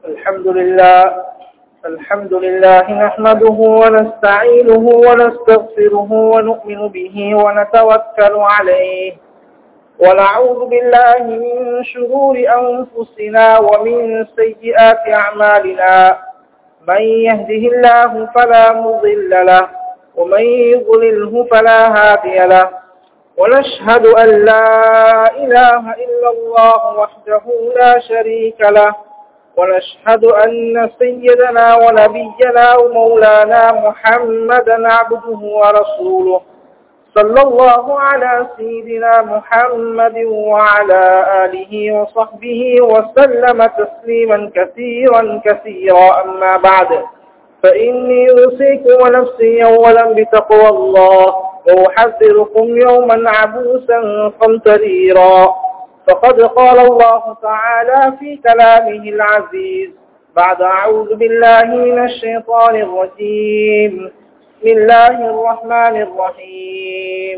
الحمد لله نحمده ونستعينه ونستغفره ونؤمن به ونتوكل عليه ونعوذ بالله من شرور أنفسنا ومن سيئات أعمالنا من يهده الله فلا مضل له ومن يضلله فلا هادي له ونشهد أن لا إله إلا الله وحده لا شريك له ونشهد أن سيدنا ونبينا ومولانا محمدا عبده ورسوله صلى الله على سيدنا محمد وعلى آله وصحبه وسلم تسليما كثيرا كثيرا. أما بعد فإني أوصيكم ونفسي أولا بتقوى الله وأحذركم يوما عبوسا قمطريرا. فقد قال الله تعالى في كلامه العزيز بعد أعوذ بالله من الشيطان الرجيم بسم الله الرحمن الرحيم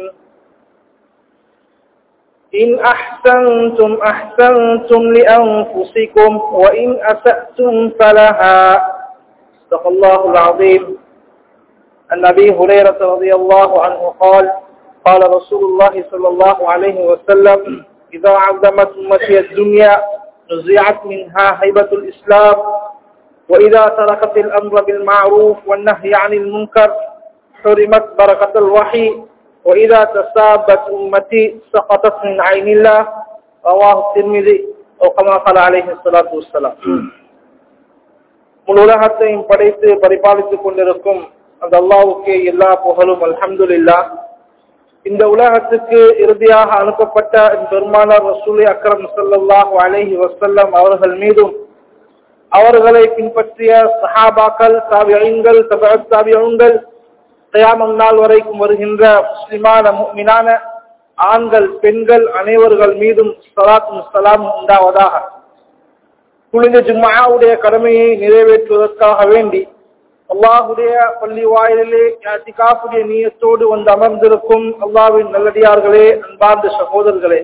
إن أحسنتم أحسنتم لأنفسكم وإن أسأتم فلها. صدق الله العظيم. عن أبي هريرة رضي الله عنه قال قال رسول الله صلى الله عليه وسلم إذا عظمت أمتي الدنيا نزعت منها هيبة الإسلام وإذا تركت الأمر بالمعروف والنهي عن المنكر حرمت بركة الوحي وإذا تسابت أمتي سقطت من عين الله. رواه الترمذي أو كما قال عليه الصلاة والسلام. முழு உலகத்தையும் படைத்து பரிபாலித்துக் கொண்டிருக்கும் அந்த அல்லாஹ்வுக்கே எல்லா புகழும். அல்ஹம்துலில்லாஹ். இந்த உலகத்துக்கு இறுதியாக அனுப்பப்பட்ட பெருமானார் ரசூல் அக்ரம் ஸல்லல்லாஹு அலைஹி வஸல்லம் அவர்கள் மீதும் அவர்களை பின்பற்றிய சஹாபாக்கள், தாபிஈன்கள், தபஅத் தாபிஈன்கள், கியாமத் நாள் வரைக்கும் வருகின்ற முஸ்லிமான முஃமினான ஆண்கள் பெண்கள் அனைவர்கள் மீதும் ஸலாத்தும் ஸலாமும் உண்டாவதாக. புனித ஜும்ஆவுடைய கடமையை நிறைவேற்றுவதற்காக வேண்டி அல்லாஹ்வுடைய பள்ளி வாயிலே இஅ்திகாஃபுடைய நியத்தோடு வந்து அமர்ந்திருக்கும் அல்லாஹ்வின் நல்லடியார்களே, அன்பார்ந்த சகோதரர்களே,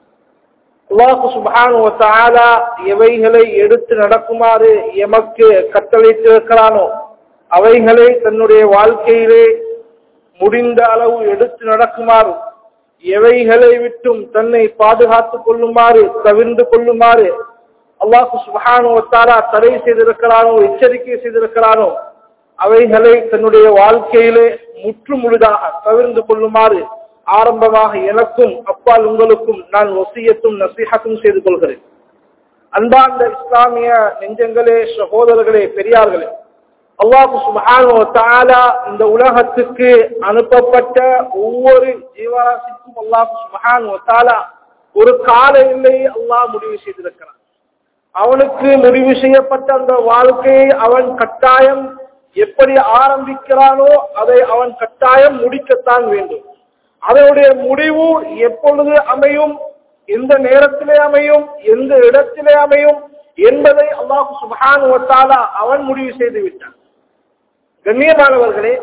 அல்லாஹ் சுப்ஹானஹு வ தஆலா எவைகளை எடுத்து நடக்குமாறு எமக்கு கட்டளையிட்டிருக்கிறானோ அவைகளை தன்னுடைய வாழ்க்கையிலே முடிந்த அளவு எடுத்து நடக்குமாறு, எவைகளை விட்டும் தன்னை பாதுகாத்துக் கொள்ளுமாறு தவிர்ந்து கொள்ளுமாறு அல்லாஹ் சுப்ஹானஹு வ தஆலா தடை செய்திருக்கிறானோ, எச்சரிக்கை செய்திருக்கிறானோ அவைகளை தன்னுடைய வாழ்க்கையிலே முற்று முழுதாக தவிர்ந்து கொள்ளுமாறு ஆரம்பமாக எனக்கும் அப்பால் உங்களுக்கும் நான் வசியத்தும் நசீஹத்தும் செய்து கொள்கிறேன். அன்பார்ந்த இஸ்லாமிய நெஞ்சங்களே, சகோதரர்களே, பெரியார்களே, அல்லாஹ் சுப்ஹானஹு வ தஆலா இந்த உலகத்துக்கு அனுப்பப்பட்ட ஒவ்வொரு ஜீவராசிக்கும் அல்லாஹ் சுப்ஹானஹு வ தஆலா ஒரு கால எல்லையை அல்லாஹ் முடிவு செய்திருக்கிறான். அவனுக்கு முடிவு செய்யப்பட்ட அந்த வாழ்க்கையை அவன் கட்டாயம் எப்படி ஆரம்பிக்கிறானோ அதை அவன் கட்டாயம் முடிக்கத்தான் வேண்டும். அதனுடைய முடிவு எப்பொழுது அமையும், எந்த நேரத்திலே அமையும், எந்த இடத்திலே அமையும் என்பதை அல்லாஹ் சுப்ஹானஹு வ தஆலா அவன் முடிவு செய்து விட்டான். கண்ணியமானவர்களே,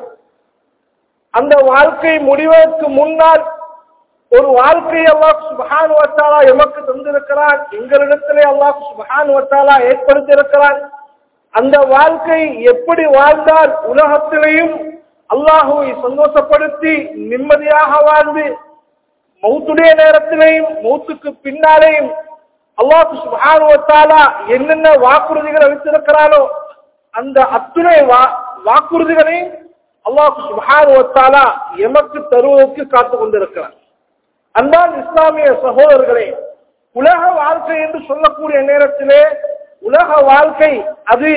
அந்த வாழ்க்கை முடிவதற்கு முன்னால் ஒரு வாழ்க்கையை அல்லாஹ் சுப்ஹானஹு வ தஆலா எமக்கு தந்திருக்கிறான். எங்களிடத்திலே அல்லாஹ் சுப்ஹானஹு வ தஆலா ஏற்படுத்தி இருக்கிறான். அந்த வாழ்க்கை எப்படி வாழ்ந்தால் உலகத்திலேயும் அல்லாஹ்வை சந்தோஷப்படுத்தி நிம்மதியாக வாழ்ந்து மௌத்துடைய நேரத்திலேயும் மௌத்துக்கு பின்னாலேயும் அல்லாஹ் சுப்ஹானஹு வ தஆலா என்னென்ன வாக்குறுதிகள் அளித்திருக்கிறானோ அந்த அத்துணை வாக்குறுதிகளையும் அல்லாஹ் சுப்ஹானஹு வ தஆலா எமக்கு தருவதற்கு காத்துக் கொண்டிருக்கிறான். அன்பான இஸ்லாமிய சகோதரர்களே, உலக வாழ்க்கை என்று சொல்லக்கூடிய நேரத்திலே உலக வாழ்க்கை அது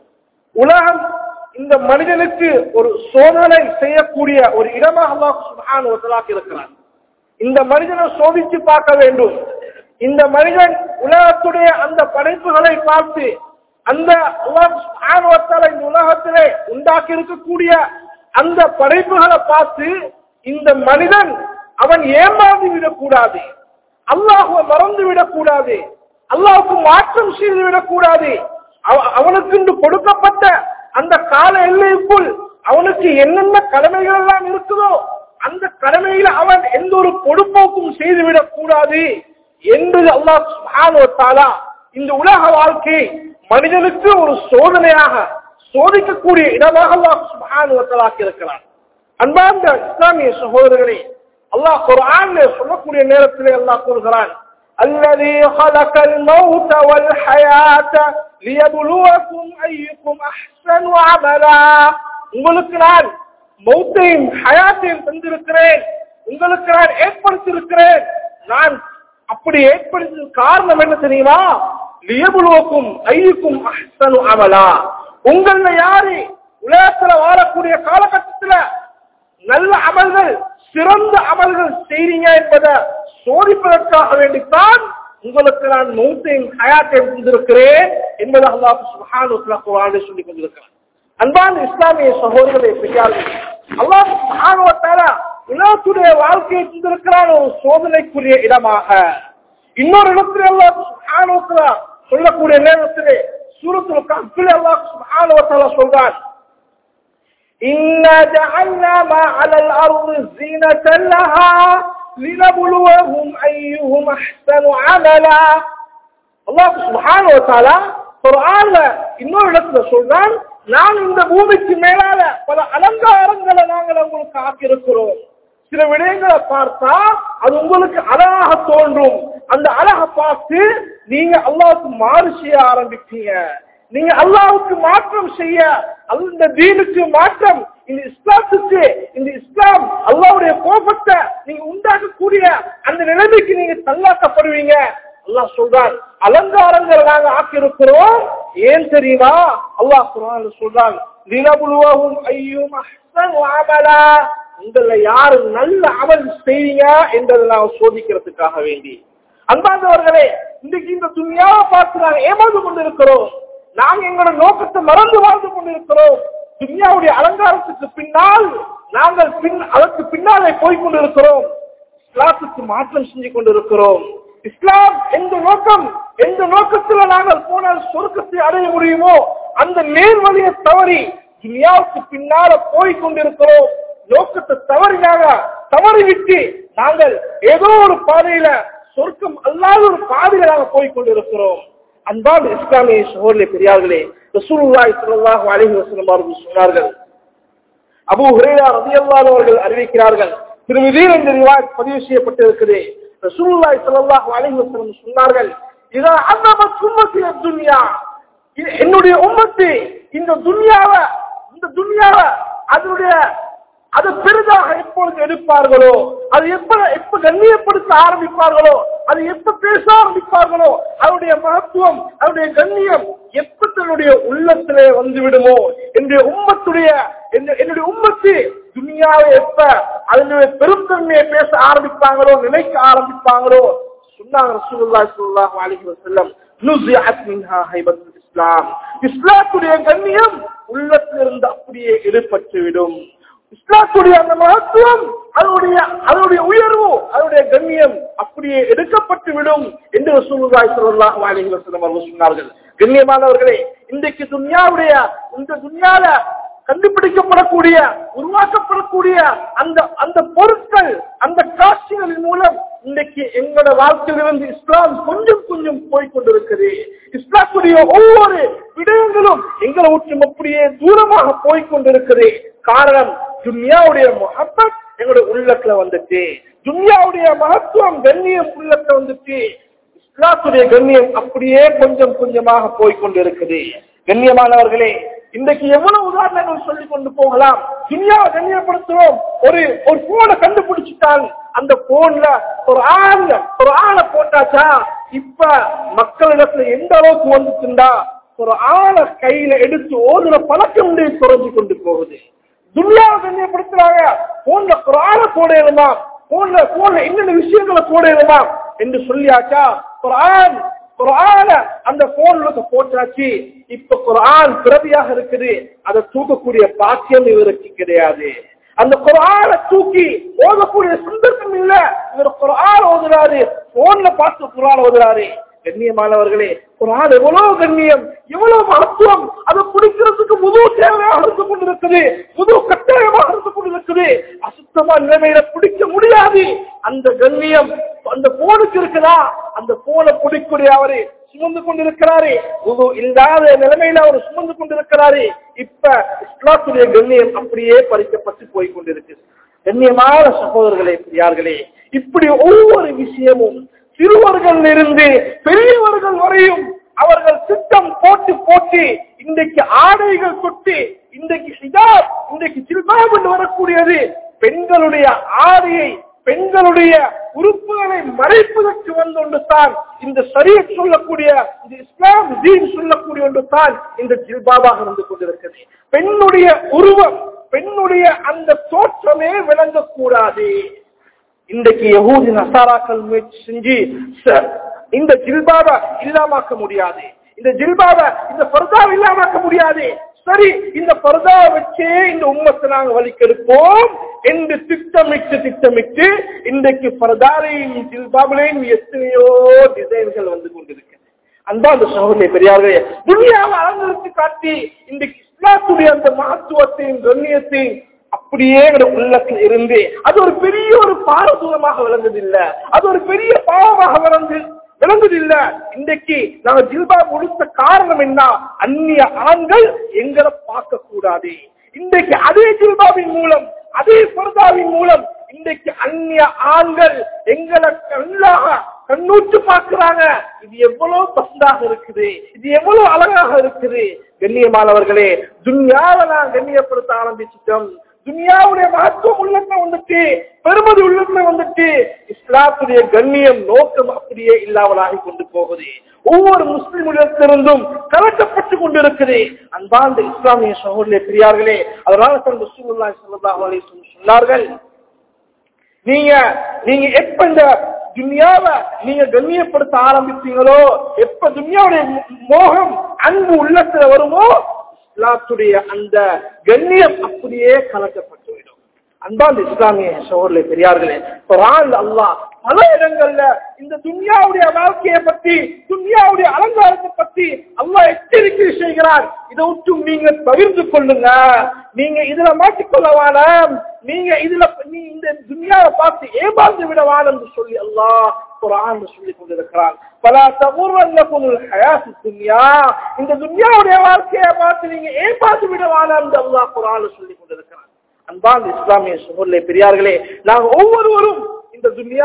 உலகம் இந்த மனிதனுக்கு ஒரு சோதனை செய்யக்கூடிய ஒரு இடமாக அல்லாஹ் சுப்ஹானஹு வ தஆலா இருக்கிறான். இந்த மனிதனை சோதித்து பார்க்க வேண்டும். இந்த மனிதன் உலகத்துடைய அந்த படைப்புகளை பார்த்து அந்த அல்லாஹ் சுப்ஹானஹு வ தஆலா இந்த உலகத்திலே உண்டாக்கி இருக்கக்கூடிய அந்த படைப்புகளை பார்த்து இந்த மனிதன் அவன் ஏமாந்து விடக்கூடாது, அல்லாஹ்வை மறந்து விடக்கூடாது, அல்லாஹ்வுக்கு மாற்றம் செய்து விடக்கூடாது. அவனுக்கு கொடுக்கப்பட்ட அந்த கால எல்லைக்குள் அவனுக்கு என்னென்ன கடமைகள் எல்லாம் இருக்குதோ அந்த கடமையில அவன் எந்த ஒரு பொடுப்போக்கும் செய்துவிடக் கூடாது என்று அல்லாஹ் சுப்ஹானஹு வ தஆலா இந்த உலக வாழ்க்கை மனிதனுக்கு ஒரு சோதனையாக சோதிக்கக்கூடிய இடமாக அல்லாஹ் சுப்ஹானஹு வ தஆலா இருக்கிறான். அன்பார்ந்த இஸ்லாமிய சகோதரர்களே, அல்லாஹ் குர்ஆனிலே சொல்லக்கூடிய நேரத்திலே அல்லாஹ் கூறுகிறான், الذي خلق الموت والحياة ليبلوكم أيكم أحسن عملا. உங்களுக்கு நான் மௌத்தையும் ஹயாத்தையும் தந்திருக்கிறேன், உங்களுக்கு நான் ஏற்படுத்தியிருக்கிறேன். நான் அப்படி ஏற்படுத்திய காரணம் என்ன தெரியுமா? லியபுலுவக்கும் ஐயுக்கும் அஹ்ஸனு அமலா. உங்கள யாரு உலகத்துல வாழக்கூடிய காலகட்டத்துல நல்ல அமல்கள் சிறந்த அமல்கள் செய்றீங்க என்பதை சோதிப்பதற்காக வேண்டித்தான் உங்களுக்கு நான் மௌத்தையும் ஹயாத்தையும் தந்திருக்கிறேன் என்பதை அல்லாஹ் சுப்ஹானஹு வ தஆலா குர்ஆனில் சொல்லிக் கொண்டிருக்கிறார். அன்பான இஸ்லாமிய சகோதரர்களே, பெரியார்களே, அல்லாஹ் சுப்ஹானஹு வ தஆலா உலகத்துடைய வாழ்க்கையை தந்திருக்கிறான் ஒரு சோதனைக்குரிய இடமாக. இன்னொரு இடத்திலே அல்லாஹ் சுப்ஹானஹு வ தஆலா சொல்லக்கூடிய நேரத்திலே சூரத்துல் கஹ்ஃபில் அல்லாஹ் சுப்ஹானஹு வ தஆலா சொல்றான், إنا جعلنا ما على الأرض زينة لها لنبلوهم أيهم أحسن عملا. அல்லாஹ் சுப்ஹானஹு வ தஆலா குர்ஆன்ல இன்னொரு இடத்துல சொல்றான், நான் இந்த பூமிக்கு மேலால பல அலங்காரங்களை நாங்கள் உங்களுக்கு ஆக்கியிருக்கிறோம். சில விடயங்களை பார்த்தா அது உங்களுக்கு அழகாக தோன்றும். அந்த அழகை பார்த்து நீங்க அல்லாஹ்வுக்கு மாறு செய்ய ஆரம்பிப்பீங்க. நீங்க அல்லாஹ்வுக்கு மாற்றம் செய்ய, அந்த தீனுக்கு மாற்றம், இந்த இஸ்லாத்துக்கு, இந்த இஸ்லாம் அல்லாஹ்வுடைய கோபத்தை நீங்க உண்டாக்கக்கூடிய அந்த நிலைமைக்கு நீங்க தள்ளாக்கப்படுவீங்க. அல்லாஹ் சொல்றான், அலங்காரங்களை நாங்க ஆக்கியிருக்கிறோம். ஏன் தெரியுமா? அல்லாஹ் குர்ஆன்ல சொல்றான், லினபுலுவஹும் அய்யும் அஹ்ஸனு அமலா. உங்களை யாரு நல்ல அமல் செய்வீங்க என்றதை நான் சோதிக்கிறதுக்காக வேண்டி. அன்பார்ந்தவர்களே, இன்னைக்கு இந்த துன்யாவை பார்த்து நாங்கள் ஏமாந்து கொண்டிருக்கிறோம். நாங்கள் எங்களோட நோக்கத்தை மறந்து வாழ்ந்து கொண்டிருக்கிறோம். துன்யாவுடைய அலங்காரத்துக்கு பின்னால் நாங்கள் அதற்கு பின்னாலே போய்கொண்டிருக்கிறோம். இஸ்லாத்துக்கு மாற்றம் செஞ்சு கொண்டிருக்கிறோம். இஸ்லாம் எந்த நோக்கம், எந்த நோக்கத்துல நாங்கள் போனால் சொர்க்கத்தை அடைய முடியுமோ அந்த நேர்வழியை தவறி துன்யாவுக்கு பின்னால போய்கொண்டிருக்கிறோம். நோக்கத்தை தவறிவிட்டு நாங்கள் ஏதோ ஒரு பாதையில சொர்க்கம் அல்லாத ஒரு பாதையில நாங்கள் போய்கொண்டிருக்கிறோம். அன்பான இஸ்லாமிய சகோதரர்களே, பெரியார்களே, ரசூலுல்லாஹி ஸல்லல்லாஹு அலைஹி வஸல்லம் அவர்கள் சொன்னார்கள், அபூ ஹுரைரா ரலியல்லாஹு அவர்கள் அறிவிக்கிறார்கள், திருமிதியில் இந்த ரிவாயத் பதிவு செய்யப்பட்டிருக்கிறது. ரசூலுல்லாஹி ஸல்லல்லாஹு அலைஹி வஸல்லம் சொன்னார்கள், இதா அன்னபத் உம்மத்தி துன்யா, என்னுடைய உம்மத்து இந்த துன்யாவை அது பெரிதாக எப்பொழுது எடுப்பார்களோ, அது எப்ப கண்ணியப்படுத்த ஆரம்பிப்பார்களோ, அது எப்ப பேச ஆரம்பிப்பார்களோ, அவருடைய மகத்துவம், அவருடைய கண்ணியம் எப்ப தன்னுடைய உள்ளத்திலே வந்துவிடுமோ, என்னுடைய உம்மத்து துன்யாவை எப்ப அதனுடைய பெருந்தன்மையை பேச ஆரம்பிப்பாங்களோ, நினைக்க ஆரம்பிப்பாங்களோ, சொன்னாங்க ரசூலுல்லாஹி ஸல்லல்லாஹு அலைஹி வஸல்லம், நுஸிஅத் மின்ஹா ஹைபத்துல் இஸ்லாம், இஸ்லாத்துடைய கண்ணியம் உள்ளத்திலிருந்து அப்படியே எடுபட்டுவிடும். இஸ்லாத்துடைய அந்த மகத்துவம், அதனுடைய உயர்வு, அதனுடைய கண்ணியம் அப்படியே எடுக்கப்பட்டு விடும் என்று ரசூலுல்லாஹி ஸல்லல்லாஹு அலைஹி வஸல்லம் அவர்கள் சொன்னார்கள். கண்ணியமானவர்களே, இன்றைக்கு இந்த துன்யால கண்டுபிடிக்கப்படக்கூடிய, உருவாக்கப்படக்கூடிய அந்த பொருட்கள், அந்த காட்சிகளின் மூலம் இன்றைக்கு எங்களோட வாழ்க்கையிலிருந்து இஸ்லாம் கொஞ்சம் கொஞ்சம் போய்கொண்டிருக்கிறது. இஸ்லாத்துடைய ஒவ்வொரு விடயங்களும் எங்களை விட்டு அப்படியே தூரமாக போய்கொண்டிருக்கிறது. காரணம், துன்யாவுடைய முஹப்பத் எங்களுடைய உள்ளத்துல வந்துட்டு, துன்யாவுடைய மகத்துவம், கண்ணியம் உள்ளத்துல வந்துட்டு, இஸ்லாத்துடைய கண்ணியம் அப்படியே கொஞ்சம் கொஞ்சமாக போய்கொண்டிருக்குது. கண்ணியமானவர்களே, இன்றைக்கு எவ்வளவு உதாரணங்கள் சொல்லிக் கொண்டு போகலாம். துன்யாவை கண்ணியப்படுத்துறோம். ஒரு போனை கண்டுபிடிச்சிட்டால் அந்த போன்ல ஒரு ஆளை போட்டாச்சா, இப்ப மக்களிடத்துல எந்த அளவுக்கு வந்துச்சுண்டா, ஒரு ஆளை கையில எடுத்து ஓதுற பழக்கம் குறைஞ்சு கொண்டு போகுது. துன்யாவை கண்ணியப்படுத்துறாங்க. போன்ல குர்ஆனை போடணுமா, போன்ல என்னென்ன விஷயங்களை போடணுமா என்று சொல்லியாச்சா, குர்ஆன அந்த போன்ல போட்டாச்சு. இப்ப குர்ஆன் பிரதியாக இருக்குது, அதை தூக்கக்கூடிய பாக்கியம் இவருக்கு கிடையாது. அந்த குர்ஆனை தூக்கி ஓதக்கூடிய சந்தர்ப்பம் இல்ல. இவர் குர்ஆன் ஓதுறாரு, போன்ல பார்த்து குர்ஆன் ஓதுறாரு. கண்ணியமானவர்களே, குர்ஆன் எவ்வளவு கண்ணியம், எவ்வளவு மகத்துவம், அதை பிடிக்கிறதுக்கு முழு தேவையாக இருந்து கொண்டிருக்குது, முழு கட்டாயமாக இருந்து கொண்டிருக்குது. அசுத்தமா நிலைமையில பிடிக்க முடியாது. அந்த கண்ணியம் அந்த போனுக்கு இருக்குதா, அந்த போனை பிடிக்கூடிய அவரு சுமந்து கொண்டிருக்கிறாரு, உது இல்லாத நிலைமையில அவர் சுமந்து கொண்டிருக்கிறாரு. இப்ப இஸ்லாத்துடைய கண்ணியம் அப்படியே பறிக்கப்பட்டு போய் கொண்டிருக்கு. கண்ணியமான சகோதரர்களே, பெரியார்களே, இப்படி ஒவ்வொரு விஷயமும் சிறுவர்கள் இருந்து பெரியவர்கள் வரையும் அவர்கள் திட்டம் போட்டு போட்டு இன்றைக்கு ஆடைகள் தொட்டு இன்றைக்கு ஹிஜாப், இன்றைக்கு ஜில்பாப் என்று வரக்கூடியது பெண்களுடைய ஆடையை, பெண்களுடைய உறுப்புகளை மறைப்பதற்கு வந்து தான் இந்த ஷரியத் சொல்லக்கூடிய, இந்த இஸ்லாம் தீன் சொல்லக்கூடிய ஒன்று தான் இந்த ஜில்பாபாக இருந்து கொண்டிருக்கிறது. பெண்ணுடைய உருவம், பெண்ணுடைய அந்த தோற்றமே விளங்கக்கூடாது. இன்றைக்கு யஹூதி நசாராக்கள் முயற்சி செஞ்சு இந்த ஜில்பாபை இல்லாமக்க முடியாது, இந்த ஜில்பாபை, இந்த பர்தாவை இல்லாமக்க முடியாது. சரி, இந்த பர்தாவை வச்சே இந்த உம்மத்தை நாங்கள் வலிக்கெடுப்போம் என்று திட்டமிட்டு இன்றைக்கு பர்தாலையும் ஜில்பாபிலையும் எத்தனையோ டிசைன்கள் வந்து கொண்டிருக்கிறது. அன்பா அந்த சகோதரர்களே, பெரியார்களே, துனியாவை அலங்கரித்து காட்டி இன்றைக்கு இஸ்லாத்துடைய அந்த மகத்துவத்தையும் கண்ணியத்தையும் அப்படியே உள்ளத்தில் இருந்து அது ஒரு பெரிய ஒரு பாரதூரமாக விளங்குதில்லை, அது ஒரு பெரிய பாவமாக விளங்குதில்லை. இன்றைக்கு நாங்கள் ஜில்பாப் உடுத்த காரணம் என்ன? அந்நிய ஆண்கள் எங்களை பார்க்க கூடாது. இன்றைக்கு அதே ஜில்பாபின் மூலம், அதே பர்தாவின் மூலம் இன்றைக்கு அந்நிய ஆண்கள் எங்களை கண்ணூற்று பார்க்கிறாங்க. இது எவ்வளவு பசந்தாக இருக்குது, இது எவ்வளவு அழகாக இருக்குது. கண்ணியமானவர்களே, துன்யாவை நான் கண்ணியப்படுத்த ஆரம்பிச்சிட்டோம். துனியாவுடைய மகத்துவம் உள்ளத்துல வந்துட்டு, பெருமதி உள்ளத்துல வந்துட்டு, இஸ்லாத்துடைய கண்ணியம் நோக்கம் அப்படியே இல்லாமலாகி கொண்டு போகுது. ஒவ்வொரு முஸ்லிம் உள்ளத்திலிருந்தும் கலட்டப்பட்டு கொண்டிருக்குது. அன்பார்ந்த இஸ்லாமிய சகோதரர்களே, பெரியார்களே, அதனால தான் ரசூலுல்லாஹி ஸல்லல்லாஹு அலைஹி வஸல்லம் சொன்னார்கள், நீங்க எப்ப இந்த துன்யாவை நீங்க கண்ணியப்படுத்த ஆரம்பிச்சீங்களோ, எப்ப துன்யாவுடைய மோகம் அன்பு உள்ளத்துல வருமோ, இஸ்லாத்துடைய அந்த கண்ணியம் அப்படியே கலக்கப்பட்டுவிடும். அன்பார்ந்த இஸ்லாமிய சகோதரர்களே, பெரியார்களே, குர்ஆன்ல அல்லாஹ் பல இடங்கள்ல இந்த துன்யாவுடைய வாழ்க்கையை பத்தி, துன்யாவுடைய அலங்காரத்தை பத்தி அல்லாஹ் எச்சரிக்கை செய்கிறார். இதை விட்டு நீங்க பகிர்ந்து கொள்ளுங்க, நீங்க இதுல மாட்டிக்கொள்ளவான, நீங்க இதுல இந்த துன்யாவை பார்த்து ஏமாந்து விடவான என்று சொல்லி அல்லாஹ் குர்ஆன்ல சொல்லிக் கொண்டிருக்கிறார். பலா தகுர்ரன்னகுமுல் ஹயாத்துத் துன்யா, இந்த துன்யாவுடைய வாழ்க்கையை பார்த்து நீங்க ஏமாந்து விடவான என்று அல்லாஹ் குர்ஆன்ல சொல்லிக் கொண்டிருக்கிறார். அன்பார்ந்த இஸ்லாமிய சகோதரர்களே, பெரியார்களே, நாங்க ஒவ்வொருவரும் இந்த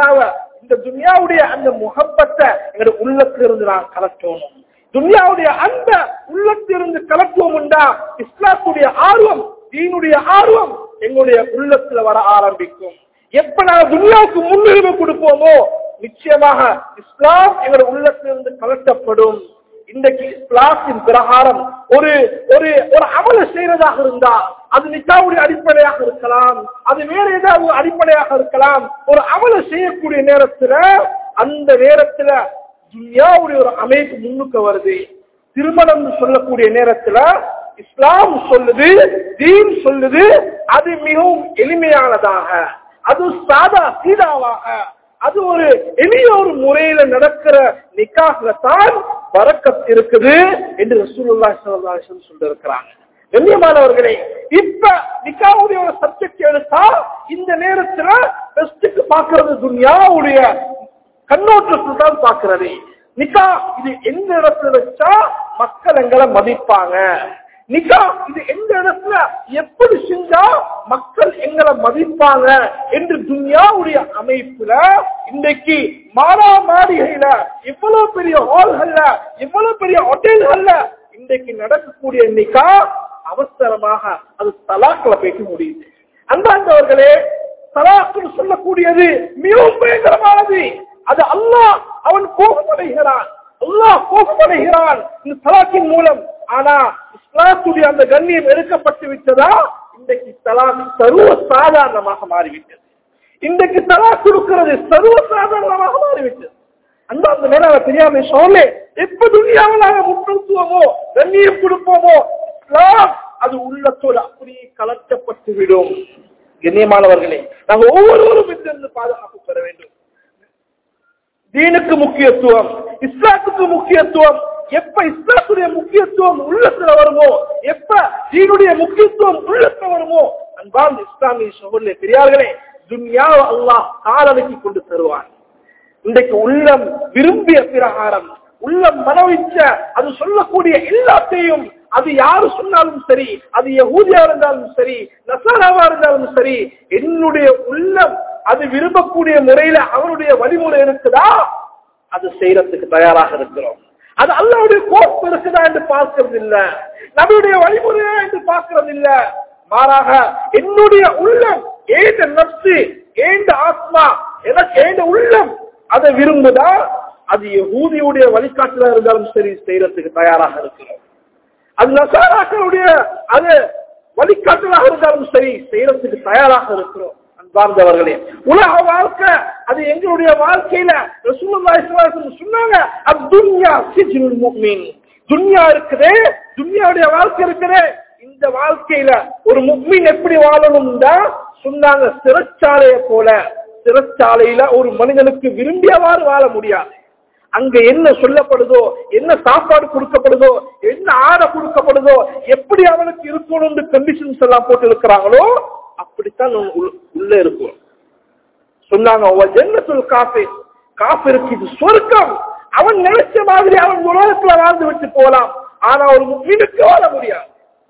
துன்யாவுடைய அந்த முஹப்பத்தை எங்களுடைய உள்ளத்திலிருந்து நான் கலட்டணும். துன்யாவுடைய அந்த உள்ளத்திலிருந்து கலட்டுவோம்டா இஸ்லாத்துடைய ஆர்வம், தீனுடைய ஆர்வம் எங்களுடைய உள்ளத்துல வர ஆரம்பிக்கும். எப்ப நாங்கள் துன்யாவுக்கு முன்னுரிமை கொடுப்போமோ நிச்சயமாக இஸ்லாம் எங்களுடைய உள்ளத்திலிருந்து கலட்டப்படும். இன்றைக்கு இஸ்லாத்தின் பிரகாரம் ஒரு ஒரு ஒரு அமல செய்யறதாக இருந்தா அது நிக்காவுடைய அடிப்படையாக இருக்கலாம், அது வேற ஏதாவது அடிப்படையாக இருக்கலாம். ஒரு அமல செய்யக்கூடிய நேரத்துல அந்த நேரத்துல துன்யாவுடைய ஒரு அமைப்பு முன்னுக்கு வருது. திருமணம் சொல்லக்கூடிய நேரத்துல இஸ்லாம் சொல்லுது, தீன் சொல்லுது, அது மிகவும் எளிமையானதாக, அது சாதா சீதாவாக, அது ஒரு எளிய ஒரு முறையில நடக்கிற நிக்காஹ்ல தான் பரக்கத் இருக்குது என்று ரசூலுல்லாஹி ஸல்லல்லாஹு அலைஹி வஸல்லம் சொல்லிருக்கிறாங்க. கண்ணியமானவர்களே, இப்ப நிக்காஹுடைய ஒரு சப்ஜெக்ட் எடுத்தா இந்த நேரத்துல பெஸ்டுக்கு பாக்குறது துன்யாவுடைய கண்ணோட்டத்தில் தான் பாக்குறது. நிக்கா இது எந்த இடத்துல வச்சா மக்கள் எங்களை மதிப்பாங்க, நிக்கா இது எந்த இடத்துல எப்படி செஞ்சா மக்கள் எங்களை மதிப்பாங்க என்று துன்யாவுடைய அமைப்புல இன்றைக்கு மாடிகையில இவ்வளவு பெரிய ஹால்கள்ல, இவ்வளவு பெரிய ஹோட்டல்கள்ல இன்றைக்கு நடக்கக்கூடிய நிக்கா அவசரமாக அது தலாக்ல போய்க்க முடியுது. அன்பார்ந்தவர்களே, தலாக்கு சொல்லக்கூடியது மிகவும் பயங்கரமானது. அது அல்லாஹ் அவன் கோபமடைகிறான், அல்லாஹ் கோபமடைகிறான் இந்த தலாக்கின் மூலம். ஆனா இஸ்லாத்துடைய அந்த கண்ணியம் எடுக்கப்பட்டு விட்டதா இன்றைக்கு தலாக் சர்வ சாதாரணமாக மாறிவிட்டது. இன்றைக்கு தலாக் கொடுக்கிறது சர்வ சாதாரணமாக மாறிவிட்டது. அந்த மேலான பெரியாமை சொல்ல எப்ப துன்யாவை நாங்க முக்கியத்துவமோ கண்ணியம் கொடுப்போமோ இஸ்லாம் அது உள்ளத்தோடு அப்படியே கலக்கப்பட்டு விடும். கண்ணியமானவர்களே, நாங்கள் ஒவ்வொருவரும் இதிலிருந்து பாதுகாப்பு பெற வேண்டும். தீனுக்கு முக்கியத்துவம், இஸ்லாத்துக்கு முக்கியத்துவம். எப்ப இஸ்லாத்துடைய முக்கியத்துவம் உள்ளத்துல வருமோ, எப்ப தீனுடைய முக்கியத்துவம் உள்ளத்துல வருமோ, அன்பார்ந்த இஸ்லாமிய சகோதரர்களே, பெரியார்களே, துன்யாவை அல்லாஹ் காலனுக்கு கொண்டு தருவான். இன்றைக்கு உள்ளம் விரும்பிய பிரகாரம், உள்ளம் மனோவிச்ச அது சொல்லக்கூடிய எல்லாத்தையும், அது யாரு சொன்னாலும் சரி, அது யஹூதியா இருந்தாலும் சரி, நசாராவா இருந்தாலும் சரி, என்னுடைய உள்ளம் அது விரும்பக்கூடிய முறையில அவருடைய வழிமுறை இருக்குதா, அது செய்யறதுக்கு தயாராக இருக்கிறோம். அது அல்லாஹ்வுடைய கோப்பு இருக்குதா என்று பார்க்கிறது இல்ல, நபியுடைய வழிமுறையா என்று பார்க்கிறது இல்ல. மாறாக என்னுடைய உள்ளம், ஏண்ட நப்சு, ஏண்ட ஆத்மா, எனக்கு ஏண்ட உள்ளம் அதை விரும்புதா, அது யஹூதியுடைய வழிகாட்டுதலா இருந்தாலும் சரி செய்யறதுக்கு தயாராக இருக்கிறோம். அது நசாராக்களுடைய அது வழிகாட்டுதலாக இருந்தாலும் சரி செய்யறதுக்கு தயாராக இருக்கிறோம். அன்பார்ந்தவர்களே, உலக வாழ்க்கை அது எங்களுடைய வாழ்க்கையில ரசூலுல்லாஹி ஸல்லல்லாஹு அலைஹி வஸல்லம் சொன்னாங்க, அத்துன்யா சிஜ்னுல் முஃமின். துன்யா இருக்குதே, துன்யாவுடைய வாழ்க்கை இருக்குதே, இந்த வாழ்க்கையில ஒரு முஃமின் எப்படி வாழணும்னா சொன்னாங்க, சிறைச்சாலையை போல. சிறைச்சாலையில ஒரு மனிதனுக்கு விரும்பியவாறு வாழ முடியாது. அங்க என்ன சொல்லப்படுதோ, என்ன சாப்பாடு கொடுக்கப்படுதோ, என்ன ஆடை கொடுக்கப்படுதோ, எப்படி அவனுக்கு இருக்கணும் கண்டிஷன்ஸ் எல்லாம் போட்டு இருக்கிறாங்களோ அப்படித்தான் உள்ள இருக்கும். சொன்னாங்க, காஃபிருக்கு இது சொர்க்கம். அவன் நினைச்ச மாதிரி அவன் உலகத்துல வாழ்ந்து விட்டு போலாம், ஆனா ஒரு முஃமினுக்கு வாழ முடியாது.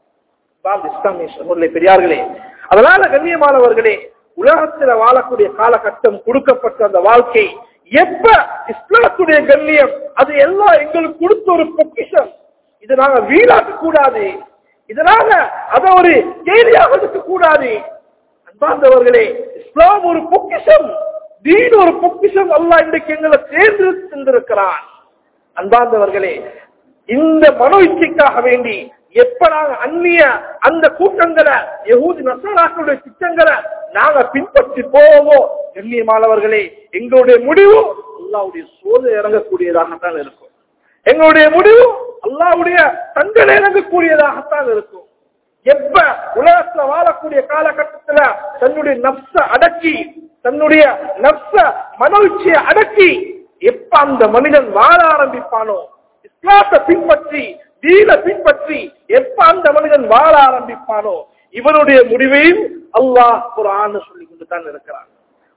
பெரியார்களே, அதனால கண்ணியமானவர்களே, உலகத்துல வாழக்கூடிய காலகட்டம் கொடுக்கப்பட்ட அந்த வாழ்க்கை எப்ப இஸ்லாத்துடைய கண்ணியம் அது எல்லாம் எங்களுக்கு கொடுத்த ஒரு பொக்கிஷம், இது நாங்க வீணாக்க கூடாது, இதனால அதை ஒரு கேலியாக இருக்க கூடாது. அன்பார்ந்தவர்களே, இஸ்லாம் ஒரு பொக்கிஷம், தீன் ஒரு பொக்கிஷம். அல்லாஹ் இன்றைக்கு எங்களை தேர்ந்து சென்றிருக்கிறான். அன்பார்ந்தவர்களே, இந்த மனோ இச்சைக்காக வேண்டி எப்ப நாங்க அந்நிய அந்த கூட்டங்களை, யஹூதி நசாராக்களுடைய திட்டங்களை நாங்க பின்பற்றி போவோமோ, கண்ணியமானவர்களே, எங்களுடைய முடிவு அல்லாஹ்வுடைய சோதனை இறங்கக்கூடியதாகத்தான் இருக்கும். எங்களுடைய முடிவு அல்லாஹ்வுடைய தண்டனை இறங்கக்கூடியதாகத்தான் இருக்கும். எப்ப உலகத்துல வாழக்கூடிய காலகட்டத்துல தன்னுடைய நப்ச அடக்கி, தன்னுடைய நப்ச மனோச்சியை அடக்கி எப்ப அந்த மனிதன் வாழ ஆரம்பிப்பானோ, இஸ்லாத்தை பின்பற்றி தீன பின்பற்றி எப்ப அந்த மனிதன் வாழ ஆரம்பிப்பானோ, இவனுடைய முடிவையும் அல்லாஹ் குர்ஆன்ல சொல்லி கொண்டு தான் இருக்கிறான்.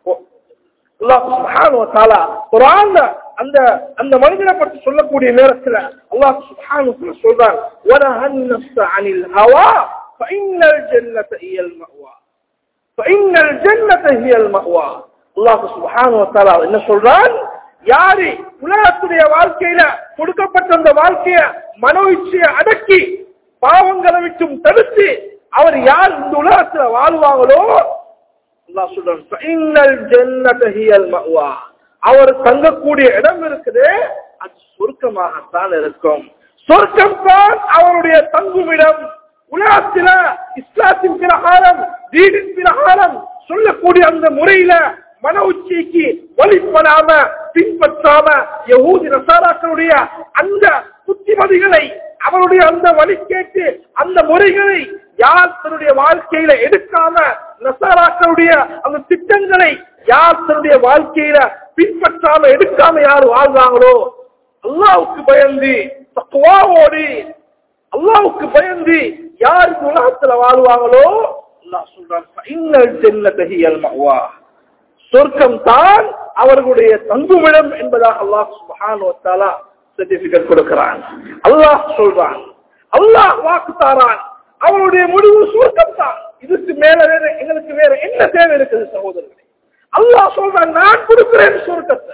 அல்லாஹ் சுப்ஹானஹு வ தஆலா குர்ஆன்ல அந்த மனிதனை பற்றி சொல்லக்கூடிய நேரத்தில் அல்லாஹ் சுப்ஹானஹு வ தஆலா சொல்றான், வனஹன் நஃப்ஸ அனில் ஹவா ஃபஇன்னல் ஜன்னத ஹியல் மஅவா ஃபஇன்னல் ஜன்னத ஹியல் மஅவா. அல்லாஹ் சுப்ஹானஹு வ தஆலா என்ன சொல்றான், யாரு உலகத்துடைய வாழ்க்கையில கொடுக்கப்பட்ட அந்த வாழ்க்கைய மனோ இச்சையை அடக்கி பாவங்களை விட்டும் தடுத்து அவர் யார் இந்த உலகத்துல வாழ்வாங்களோ, அல்லாஹ் சொல்றான், ஃபஇன்னல் ஜன்னத ஹியல் மஅவா, அவர் தங்கக்கூடிய இடம் இருக்குது, அது சொர்க்கமாகத்தான் இருக்கும். சொர்க்கம் தான் அவருடைய தங்குமிடம். உலகத்தில இஸ்லாத்தின் பிரகாரம், தீனின் பிரகாரம் சொல்லக்கூடிய அந்த முறையில மன உச்சிக்கு வழிபடாம பின்பற்றாம யஹூதி நசாராக்களுடைய அந்த புத்திமதிகளை, அவருடைய அந்த வழி கேட்டு அந்த முறைகளை யார் தன்னுடைய வாழ்க்கையில எடுக்காம, நசாராக்களுடைய அந்த திட்டங்களை யார் தன்னுடைய வாழ்க்கையில பின்பற்றாம எடுக்காம யார் வாழ்றாங்களோ, அல்லாஹ்வுக்கு பயந்து தக்வாவோடு அல்லாஹ்வுக்கு பயந்து யார் இந்த உலகத்துல வாழ்வாங்களோ, அல்லாஹ் சொல்றான், ஃபஇன்னல் ஜன்னத ஹியல் மஅவா, சொர்க்கம் தான் அவர்களுடைய தங்குமிடம் என்பதாக அல்லாஹ் சுப்ஹானஹு வ தஆலா சர்டிபிகேட் கொடுக்கிறான். அல்லாஹ் சொல்றான், அல்லாஹ் வாக்கு தாரான், அவருடைய முடிவு சொர்க்கம் தான். இதுக்கு மேல வேற எங்களுக்கு வேற என்ன தேவை இருக்குது சகோதரர்களே? அல்லாஹ் சொல்றான், நான் கொடுக்கிறேன் சொர்க்கத்தை.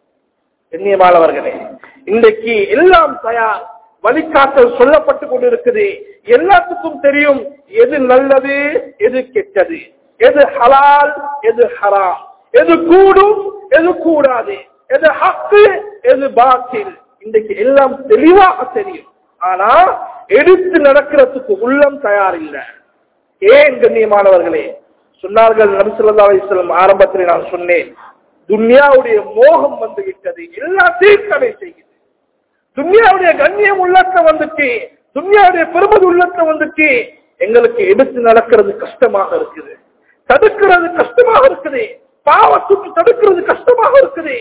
கண்ணியமானவர்களே, இன்றைக்கு எல்லாம் தயார், வழிகாட்டல் சொல்லப்பட்டு கொண்டிருக்குது. எல்லாத்துக்கும் தெரியும் எது நல்லது, எது கெட்டது, எது ஹலால், எது ஹராம், எது கூடும், எது கூடாது, எது ஹக்கு, எது பாத்தில். இன்றைக்கு எல்லாம் தெளிவாக தெரியும். ஆனா எடுத்து நடக்கிறதுக்கு உள்ளம் தயார் இல்லை. ஏன் கண்ணியமானவர்களே? சொன்னார்கள் நபி ஸல்லல்லாஹு அலைஹி வஸல்லம், ஆரம்பத்தில் நான் சொன்னேன், துன்யாவுடைய மோகம் வந்து விட்டது, எல்லாத்தையும் தடை செய்கிறது. துன்யாவுடைய கண்ணியம் உள்ளத்தை வந்துட்டு, துன்யாவுடைய பெருமதி உள்ளத்தை வந்துட்டு, எங்களுக்கு எடுத்து நடக்கிறது கஷ்டமாக இருக்குது, தடுக்கிறது கஷ்டமாக இருக்குது, பாவத்துக்கு தடுக்கிறது கஷ்டமாக இருக்குது.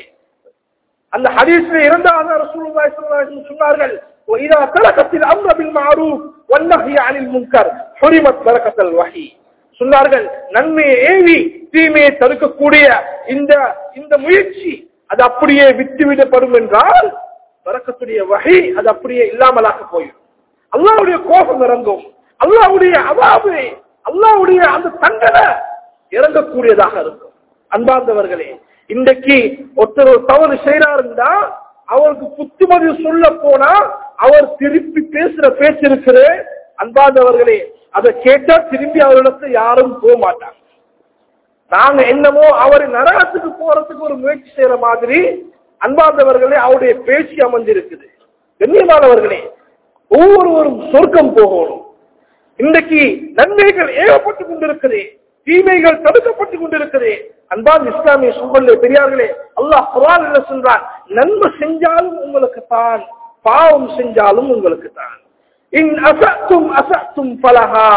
அந்த ஹதீஸ்ல இரண்டாவது ரசூலுல்லாஹி ஸல்லல்லாஹு அலைஹி வஸல்லம் சொன்னார்கள், وَإِذَا تَرَكَتِ الْأَمْرَ بِالْمَعْرُوفِ وَالنَّهْيَ عَنِ الْمُنكَرِ حُرِمَتْ بَرَكَةُ الْوَحْيِ. சொன்னார்கள், நன்மையை ஏவி தீமையை தடுக்கக்கூடிய இந்த முயற்சி அது அப்படியே விட்டுவிடப்படும் என்றால் பரக்கத்துடைய வகை அது அப்படியே இல்லாமலாக போயிடும். அல்லாஹ்வுடைய கோபம் இறங்கும், அல்லாஹ்வுடைய அவாபு, அல்லாஹ்வுடைய அந்த தண்டனை இறங்கக்கூடியதாக இருக்கும். அன்பார்ந்தவர்களே, இன்றைக்கு ஒருத்தர் ஒரு தவறு செய்யறாருந்தா அவருக்கு புத்திமதி சொல்ல போனா அவர் திருப்பி பேசுற பேச்சு இருக்குது. அன்பார்ந்தவர்களே, அதை கேட்டா திரும்பி அவரிடத்துல யாரும் போக மாட்டாங்க. நாங்க என்னமோ அவரை நரகத்துக்கு போறதுக்கு ஒரு முயற்சி செய்யற மாதிரி அன்பார்ந்தவர்களே அவருடைய பேச்சு அமைஞ்சிருக்குது. கண்ணியமானவர்களே, ஒவ்வொருவரும் சொர்க்கம் போகணும். இன்றைக்கு நன்மைகள் ஏகப்பட்டுக் கொண்டிருக்குது, தீமைகள் தடுக்கப்பட்டுக் கொண்டிருக்குது. அன்பார்ந்த இஸ்லாமிய சூழலே பெரியார்களே, அல்லாஹ் குர்ஆன்ல சொல்றான், நன்மை செஞ்சாலும் உங்களுக்கு தான், பாவம் செஞ்சாலும் உங்களுக்கு தான். இன் அஸஅத்தும் அஸஅத்தும் ஃபலஹா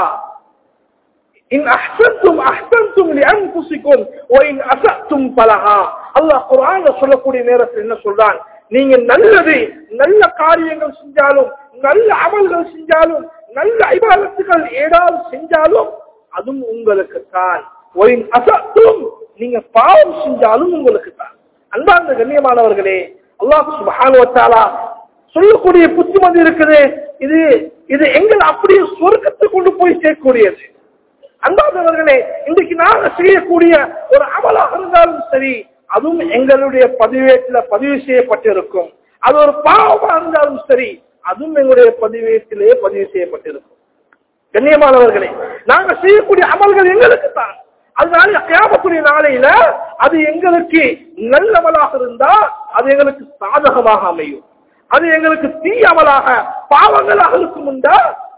இன் அஹ்சன்தும் அஹ்சன்தும் லிஅன்ஃபுஸிக்கும் வ இன் அஸஅத்தும் ஃபலஹா. அல்லாஹ் குர்ஆன்ல சொல்லக்கூடிய நேரத்தில் என்ன சொல்றான், நீங்க நல்ல காரியங்கள் செஞ்சாலும், நல்ல அமல்கள் செஞ்சாலும், நல்ல இபாதத்துகள் ஏதாவது செஞ்சாலும் அதுவும் உங்களுக்கு தான். வ இன் அஸஅத்தும், நீங்க பாவம் செஞ்சாலும் உங்களுக்கு தான். அன்பார்ந்த கண்ணியமானவர்களே, அல்லாஹ் சுப்ஹானஹு வ தஆலா சொல்லக்கூடிய புத்திமதி இருக்குது. இது எங்களை அப்படியே சொர்க்கத்துக்கு கொண்டு போய் சேர்க்கக்கூடியது. அன்பார்ந்தவர்களே, இன்றைக்கு நாங்க செய்யக்கூடிய ஒரு அமலாக இருந்தாலும் சரி, அதுவும் எங்களுடைய பதிவேட்டில் பதிவு செய்யப்பட்டிருக்கும். அது ஒரு பாவமாக இருந்தாலும் சரி, அதுவும் எங்களுடைய பதிவேட்டிலேயே பதிவு செய்யப்பட்டிருக்கும். கண்ணியமானவர்களே, நாங்க செய்யக்கூடிய அமல்கள் எங்களுக்கு தான். அதனால கியாமத்துடைய நாளையில அது எங்களுக்கு நல்ல அமலாக இருந்தா அது எங்களுக்கு சாதகமாக அமையும். அது எங்களுக்கு தீ அமலாக பாவங்களாக இருக்கும்டா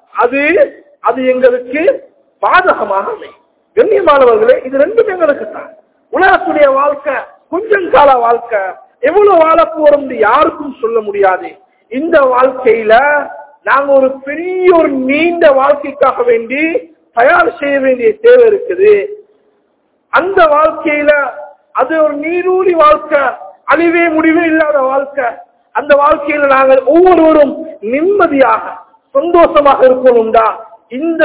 அது எங்களுக்கு பாதகமாக அமையும். கண்ணியமானவர்களே, இது ரெண்டும் எங்களுக்கு தான். உலகத்துடைய வாழ்க்கை கொஞ்சம் கால வாழ்க்கை, எவ்வளவு வாழ போறோம் யாருக்கும் சொல்ல முடியாது. இந்த வாழ்க்கையில நாங்க ஒரு பெரிய ஒரு நீண்ட வாழ்க்கைக்காக வேண்டி தயார் செய்ய வேண்டிய தேவை இருக்குது. அந்த வாழ்க்கையில அது ஒரு நீரூழி வாழ்க்கை, அழிவே முடிவே இல்லாத வாழ்க்கை. அந்த வாழ்க்கையில நாங்கள் ஒவ்வொருவரும் நிம்மதியாக சந்தோஷமாக இருக்கணும்டா இங்கு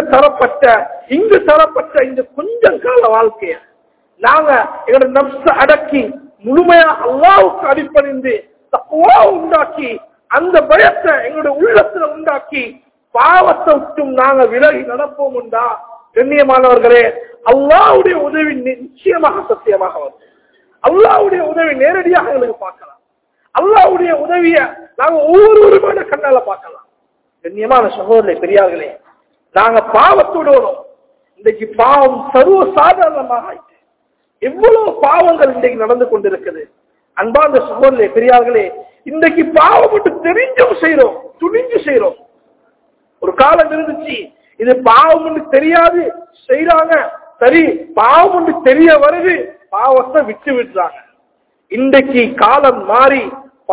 தரப்பட்ட இந்த கொஞ்சம் கால வாழ்க்கைய நாங்க எங்களோட நப்ச அடக்கி முழுமையாக அல்லாஹ்வுக்கு அடிபணிந்து தக்வா உண்டாக்கி அந்த பயத்தை எங்களுடைய உள்ளத்துல உண்டாக்கி பாவத்தை விட்டும் நாங்க விலகி நடப்போம் உண்டா. கண்ணியமானவர்களே, அல்லாஹ்வுடைய உதவி நிச்சயமாக சத்தியமாக வரும். அல்லாஹ்வுடைய உதவி நேரடியாக எங்களுக்கு பார்க்கலாம். அல்லாஹ்வுடைய உதவிய நாங்க ஒவ்வொருவருமான கண்ணால பார்க்கலாம். கண்ணியமான சகோதரர்களே பெரியார்களே, நாங்க பாவத்தோடணும். இன்றைக்கு பாவம் சர்வ சாதாரணமாக ஆயிட்டு எவ்வளவு பாவங்கள் இன்றைக்கு நடந்து கொண்டிருக்குது. அன்பார்ந்த சகோதரர்களே பெரியார்களே, இன்றைக்கு பாவம் மட்டும் தெரிஞ்சும் செய்யறோம், துணிஞ்சு செய்யறோம். ஒரு காலம் இருந்துச்சு, இது பாவம் தெரியாது செய்யறாங்க, சரி பாவம் தெரிய வருது, பாவத்தை விட்டு விடுறாங்க. இன்றைக்கு காலம் மாறி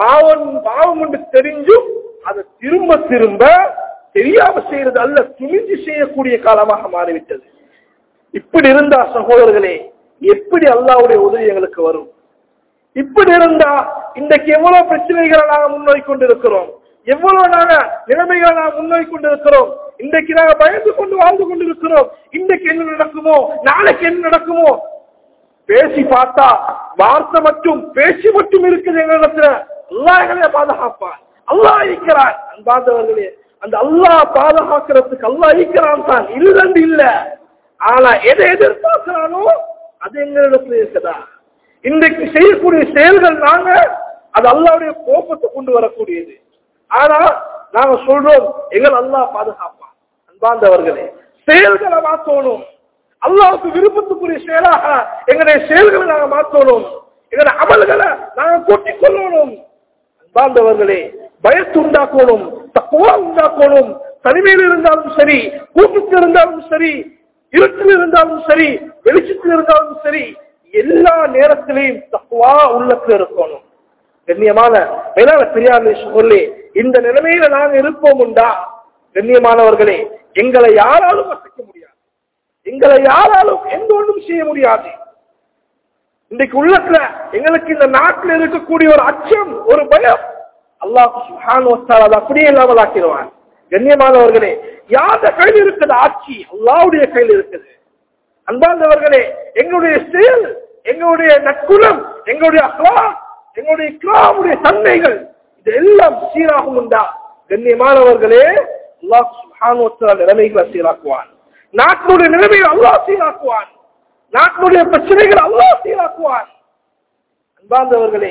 பாவம் தெரிஞ்சும் அதை திரும்ப திரும்ப தெரியாம செய்யறது அல்ல, துணிஞ்சு செய்யக்கூடிய காலமாக மாறிவிட்டது. இப்படி இருந்தா சகோதரர்களே, எப்படி அல்லாஹ்வுடைய உதவி எங்களுக்கு வரும்? இப்படி இருந்தா இன்றைக்கு எவ்வளவு பிரச்சனைகளை நாங்க முன்னோக்கி கொண்டிருக்கிறோம், எவ்வளவு நாங்க நிலைமைகளை நாங்க முன்னோக்கி கொண்டிருக்கிறோம். இன்றைக்கு நாங்க பயந்து கொண்டு வாழ்ந்து கொண்டிருக்கிறோம். இன்றைக்கு என்ன நடக்குமோ, நாளைக்கு என்ன நடக்குமோ பேசி பார்த்தா வார்த்தை மட்டும் பேசி மட்டும் இருக்குது எங்களிடத்துல. அல்லாஹ் எங்களை பாதுகாப்பான், அல்லாஹ் இருக்கிறான். அன்பார்ந்தவர்களே, அந்த அல்லாஹ் பாதுகாக்கிறதுக்கு அல்லாஹ் இருக்கிறான் தான், இல்லன்னு இல்ல. ஆனா எதை எதிர்பார்க்கிறானோ அது எங்களிடத்துல இருக்குதா? இன்றைக்கு செய்யக்கூடிய செயல்கள் நாங்க அது அல்லாஹ்வுடைய கோபத்தை கொண்டு வரக்கூடியது. ஆனா நாங்க சொல்றோம் எங்கள் அல்லாஹ் பாதுகாப்பான். அன்பார்ந்தவர்களே, செயல்களை மாற்றணும். அல்லாஹ்வுக்கு விருப்பத்துக்குரிய செயலாக எங்களுடைய செயல்களை நாங்க மாற்றணும். எங்களுடைய அமல்களை நாங்க கூட்டிக் கொள்ளணும். அன்பார்ந்தவர்களே, பயத்து உண்டாக்கணும், தக்வா உண்டாக்கணும். தனிமையில் இருந்தாலும் சரி, கூட்டத்தில் இருந்தாலும் சரி, இருட்டில் இருந்தாலும் சரி, வெளிச்சத்தில் இருந்தாலும் சரி, எல்லா நேரத்திலையும் தக்வா உள்ளத்தில் இருக்கணும். கண்ணியமான மேலான பெரியார்களே சொல்லி இந்த நிலைமையில நாங்க இருப்போம் உண்டா? கண்ணியமானவர்களே, எங்களை யாராலும் அசைக்க முடியாது, எங்களை யாராலும் எந்த ஒன்றும் செய்ய முடியாது. இன்றைக்கு உள்ளத்துல எங்களுக்கு இந்த நாட்டில் இருக்கக்கூடிய ஒரு அச்சம், ஒரு பயம், அல்லாஹ் சுப்ஹானஹு வ தஆலா அப்படியே இல்லாமல் ஆக்கிடுவான். கண்ணியமானவர்களே, யார கையில் இருக்குது ஆட்சி? அல்லாஹ்வுடைய கையில் இருக்குது. அன்பார்ந்தவர்களே, எங்களுடைய செயல், எங்களுடைய நற்குணம், எங்களுடைய அஹ்லாக், எங்களுடைய இக்ராமுடைய தன்மைகள், எல்லாம் சீராகும் உண்டா? கண்ணியமானவர்களே, அல்லாஹ் சுப்ஹானஹு வ தஆலா நிலைமைகளை சீராக்குவான். நாட்டுடைய நிலைமைகளை அல்லாஹ் சீராக்குவான். நாட்டுடைய பிரச்சனைகளை அல்லாஹ் சீராக்குவான். அன்பார்ந்தவர்களே,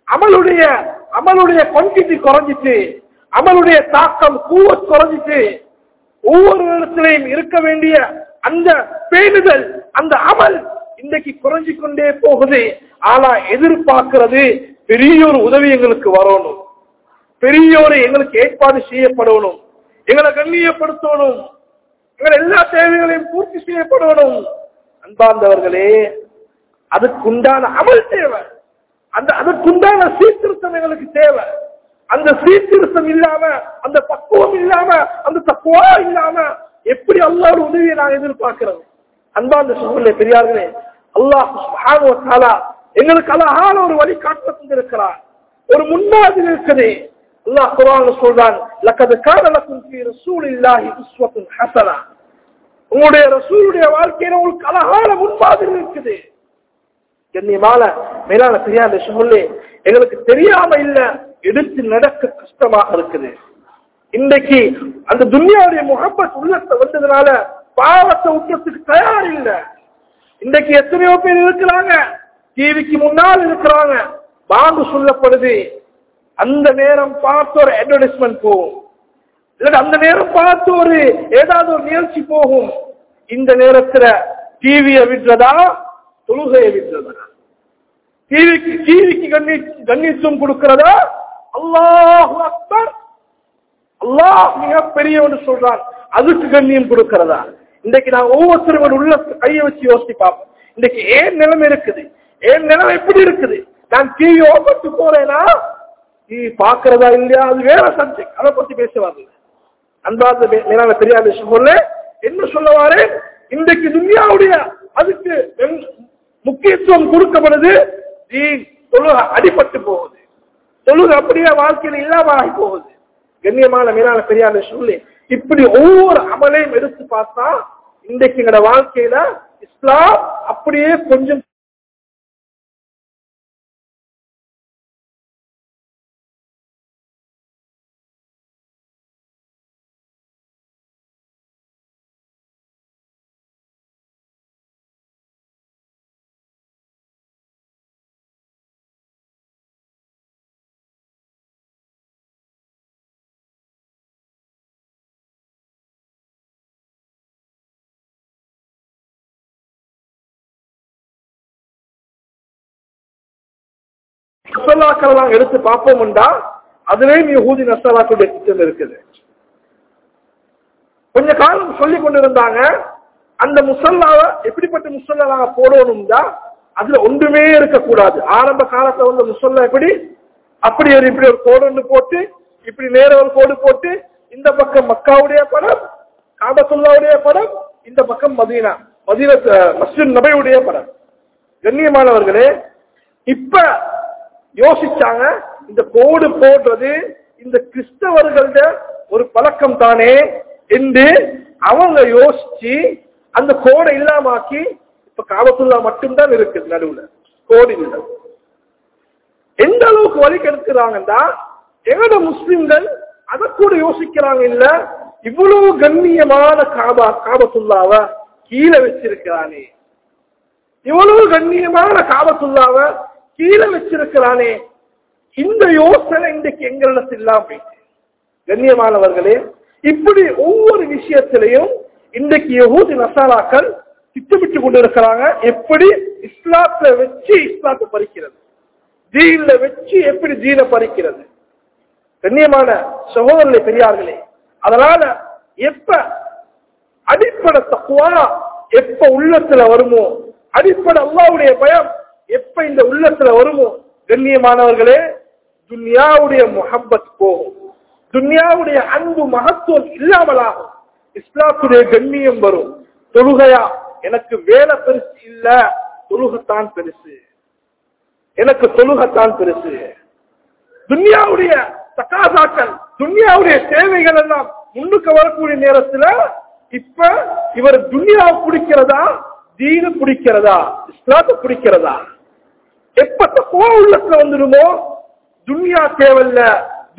அமலுடைய குவான்டிட்டி குறைஞ்சிட்டு, அமலுடைய தாக்கம் கூவத் குறைஞ்சிட்டு, ஒவ்வொரு இடத்திலையும் இருக்க வேண்டிய அந்த பேணுதல், அந்த அமல் இன்றைக்கு குறைஞ்சு கொண்டே போகுது. ஆனா எதிர்பார்க்கிறது பெரிய ஒரு உதவி எங்களுக்கு வரணும், பெரிய ஒரு எங்களுக்கு ஏற்பாடு செய்யப்படணும், எங்களை கண்ணியப்படுத்தணும், எங்களை எல்லா தேவைகளையும் பூர்த்தி செய்யப்படணும். அன்பார்ந்தவர்களே, அதுக்குண்டான அமல் தேவை, அதுக்குண்டான சீர்திருத்தம் எங்களுக்கு தேவை. அந்த சீர்திருத்தம் இல்லாம, அந்த பக்குவம் இல்லாம, அந்த தக்குவா இல்லாம எப்படி அல்லாஹ்வுடைய உதவியை நான் எதிர்பார்க்கிறோம்? அன்பார்ந்த சகோதரர்களே, பெரியார்களே, அல்லாஹ் சுப்ஹானஹு வ தஆலா எங்களுக்கு அழகான ஒரு வழி காட்டித் தந்திருக்கிறார், ஒரு முன்மாதிரி இருக்குது. அல்லாஹ் குர்ஆன்ல சொல்றான், லக்கத் கான லக்கும் ஃபீ ரசூலில்லாஹி உஸ்வத்துன் ஹஸனா. உங்களுடைய ரசூலுடைய வாழ்க்கையில உங்களுக்கு அழகான முன்மாதிரி இருக்குது. கண்ணியமான மேலான பெரியார்களே, சகோதரர்களே, எங்களுக்கு தெரியாம இல்ல, எடுத்து நடக்க கஷ்டமாக இருக்குது. இன்றைக்கு அந்த துன்யாவுடைய முஹப்பத் உள்ளத்தை வந்ததுனால பாவத்தை விட்டுறதுக்கு தயார் இல்லை. இன்றைக்கு எத்தனையோ பேர் இருக்கிறாங்க, டிவிக்கு முன்னால் இருக்கிறாங்க, பாங்கு சொல்லப்படுது, அந்த நேரம் பார்த்து ஒரு அட்வர்டைஸ்மெண்ட் போகும், இல்ல அந்த நேரம் பார்த்து ஒரு ஏதாவது ஒரு நிகழ்ச்சி போகும். இந்த நேரத்துல டிவியை விடுறதா, தொழுகையை விடுறதா? டிவிக்கு கண்ணியத்துவம் கொடுக்கிறதா? அல்லாஹு அக்பர், அல்லாஹ் மிக பெரியவன் சொல்றான், அதுக்கு கண்ணியம் கொடுக்கிறதா? இன்றைக்கு நான் ஒவ்வொருத்தரும் உள்ள கையை வச்சு யோசிச்சு பார்ப்போம். இன்றைக்கு ஏன் நிலைமை இருக்குது, ஏன் நிலைமை எப்படி இருக்குது? நான் டிவி ஓபட்டு போறேன்னா டிவி பாக்குறதா இல்லையா, அது வேற சப்ஜெக்ட், அதை பத்தி பேசுவாங்க. அன்பார்ந்த மேலான பெரியார் சொல்ல என்ன சொல்லவாரு, இன்றைக்கு துன்யாவுடைய அதுக்கு முக்கியத்துவம் கொடுக்கப்படுது, தொழுகை அடிபட்டு போகுது, தொழுகை அப்படியே வாழ்க்கையில இல்லாம ஆகி போகுது. கண்ணியமான மேலான பெரியார் சொல்லி இப்படி ஒவ்வொரு அமலையும் எடுத்து பார்த்தா இன்றைக்கு எங்களோட வாழ்க்கையில இஸ்லாம் அப்படியே கொஞ்சம் நஸ்ராக்கள் எடுத்து பார்ப்போம்டா அதுலயும் யஹூதி நஸ்ராக்களுடைய திட்டம் இருக்குது. கொஞ்ச காலம் சொல்லி கொண்டிருந்தாங்க, அந்த முசல்லாவை எப்படிப்பட்ட முசல்லா போடணும்டா அதுல ஒன்றுமே இருக்கக்கூடாது. ஆரம்ப காலத்துல வந்து முசல்லா எப்படி அப்படி இப்படி ஒரு கோடு போட்டு, இப்படி நேர ஒரு கோடு போட்டு, இந்த பக்கம் மக்காவுடைய படம், காபத்துல்லாவுடைய படம், இந்த பக்கம் மதீனா மஸ்ஜித் நபவியுடைய படம். கண்ணியமானவர்களே, இப்ப யோசிச்சாங்க, இந்த கோடு போடுறது இந்த கிறிஸ்தவர்கள ஒரு பழக்கம் தானே என்று அவங்க யோசிச்சு அந்த கோடை இல்லாமாக்கி இப்ப காபத்துல்லா மட்டும்தான் இருக்குது, நடுவுல கோடு இல்லை. எந்த அளவுக்கு வழி கெடுக்கிறாங்கன்னா, எங்கட முஸ்லிம்கள் அதை கூட யோசிக்கிறாங்க இல்ல, இவ்வளவு கண்ணியமான காபத்துல்லாவ கீழே வச்சிருக்கிறானே, இவ்வளவு கண்ணியமான காபத்துல்லாவ கீழே வச்சிருக்கிறானே, இந்த யோசனை இன்றைக்கு எங்களிடத்தில் இல்லாம போயிட்டு. கண்ணியமானவர்களே, இப்படி ஒவ்வொரு விஷயத்திலையும் இன்றைக்கு யஹூதி நசாராக்கள் திட்டமிட்டு கொண்டிருக்கிறாங்க, எப்படி இஸ்லாத்தை வச்சு இஸ்லாத்தை பறிக்கிறது, தீன்ல வச்சு எப்படி தீனை பறிக்கிறது. கண்ணியமான சகோதரர்களே, பெரியார்களே, அதனால எப்ப அடிப்படை தக்குவா எப்ப உள்ளத்துல வருமோ, அடிப்படை அல்லாஹ்வுடைய பயம் எப்ப இந்த உள்ளத்துல வருமோ, கண்ணியமானவர்களே, துன்யாவுடைய முஹப்பத் போகும், துன்யாவுடைய அன்பு மகத்துவம் இல்லாமலாகும், இஸ்லாத்துடைய கண்ணியம் வரும். தொழுகையா, எனக்கு வேலை பெருசு இல்ல, தொழுகத்தான் பெருசு, எனக்கு தொழுகத்தான் பெருசு. துன்யாவுடைய தகாசாக்கள், துன்யாவுடைய தேவைகள் எல்லாம் முன்னுக்கு வரக்கூடிய நேரத்துல இப்ப இவர் துன்யாவை பிடிக்கிறதா, தீன பிடிக்கிறதா, இஸ்லாத்தை பிடிக்கிறதா? எப்ப தக்குவா உள்ளத்துல வந்துடுமோ, துன்யா தேவையில்ல,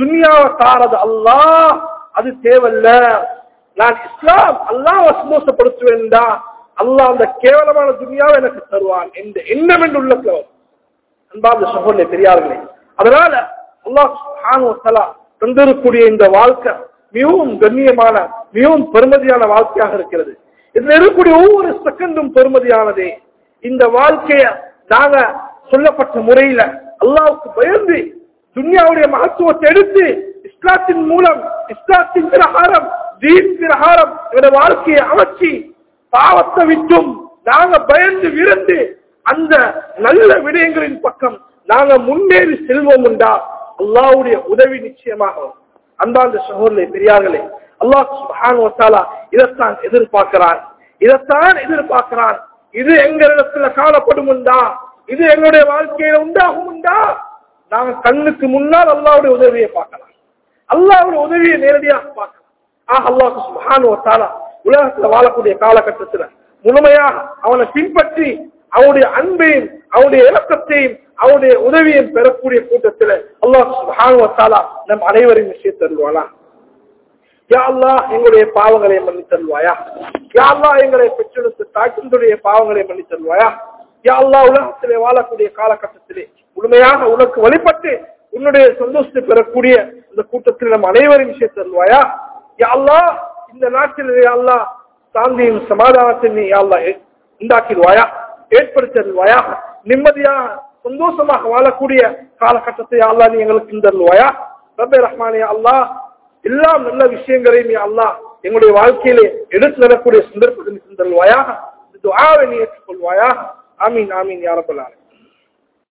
துன்யாவை தாரது அல்லாஹ், அது தேவையில்ல. நான் இஸ்லாம் அல்லாஹ் சந்தோஷப்படுத்துவேன்டா, அல்லாஹ் அந்த கேவலமான துன்யாவை எனக்கு தருவான் என்ற எண்ணம் என்று உள்ளத்துல அன்பார்ந்த சகோதரர்களே பெரியார்களே. அதனால அல்லாஹ் சுப்ஹானஹு வ தஆலா தந்திருக்கக்கூடிய இந்த வாழ்க்கை மிகவும் கண்ணியமான மிகவும் பெருமதியான வாழ்க்கையாக இருக்கிறது. இதுல இருக்கக்கூடிய ஒவ்வொரு செகண்டும் பெருமதியானதே. இந்த வாழ்க்கைய நாங்க சொல்லப்பட்ட முறையில அல்லாஹ்வுக்கு பயந்து துன்யாவுடைய மகத்துவத்தை எடுத்து இஸ்லாத்தின் மூலம் இஸ்லாத்தின் பிரகாரம் தீன் பிரகாரம் எங்களுடைய வாழ்க்கையை அமைச்சு பாவத்தை விட்டும் நாங்க பயந்து விருந்து அந்த நல்ல விடயங்களின் பக்கம் நாங்க முன்னேறி செல்வோம் என்றா அல்லாஹ்வுடைய உதவி நிச்சயமாக வரும். அன்பார்ந்த சகோதரர்களே பெரியார்களே, அல்லாஹ் சுப்ஹானஹு வ தஆலா இதைத்தான் எதிர்பார்க்கிறான். இது எங்களிடத்துல காணப்படும் உண்டா, இது எங்களுடைய வாழ்க்கையில உண்டாகும் உண்டா, நாங்க கண்ணுக்கு முன்னால் அல்லாஹ்வுடைய உதவியை பார்க்கலாம், அல்லாஹ்வுடைய உதவியை நேரடியாக பார்க்கலாம். அல்லாஹ் சுப்ஹானஹு வ தஆலா உலகத்துல வாழக்கூடிய காலகட்டத்துல முழுமையாக அவனை பின்பற்றி அவனுடைய அன்பையும் அவனுடைய இலக்கத்தையும் அவனுடைய உதவியையும் பெறக்கூடிய கூட்டத்தில் அல்லாஹ் சுப்ஹானஹு வ தஆலா நம் அனைவரையும் விஷயத்தருவானா. யா அல்லாஹ் எங்களுடைய பாவங்களை மன்னித்தருவாயா. யா அல்லாஹ் எங்களை பெற்றெடுத்த தாக்கினுடைய பாவங்களை மன்னித்தருவாயா. யா அல்லாஹ் உலகத்திலே வாழக்கூடிய காலகட்டத்திலே முழுமையாக உனக்கு வழிபட்டு உன்னுடைய சந்தோஷத்தை பெறக்கூடிய இந்த கூட்டத்தில் நம் அனைவரையும் விஷயத்தருவாயா. யா அல்லாஹ் இந்த நாட்டில் யா அல்லாஹ் சாந்தியும் சமாதானத்தை யா அல்லாஹ் உண்டாக்கிடுவாயா, ஏற்படுத்திடுவாயா. நிம்மதியாக சந்தோஷமாக வாழக்கூடிய காலகட்டத்தை யா அல்லாஹ் நீ எங்களுக்கு தருவாயா. ரப்பே ரஹ்மானே அல்லாஹ் எல்லாம் நல்ல விஷயங்களையும் யா அல்லாஹ் எங்களுடைய வாழ்க்கையிலே எடுத்து வரக்கூடிய சந்தர்ப்பத்தை தருவாயா. துஆவை நீ ஏற்றுக்கொள்வாயா. ஆமீன் ஆமீன் யா ரப்பல் ஆலமீன்.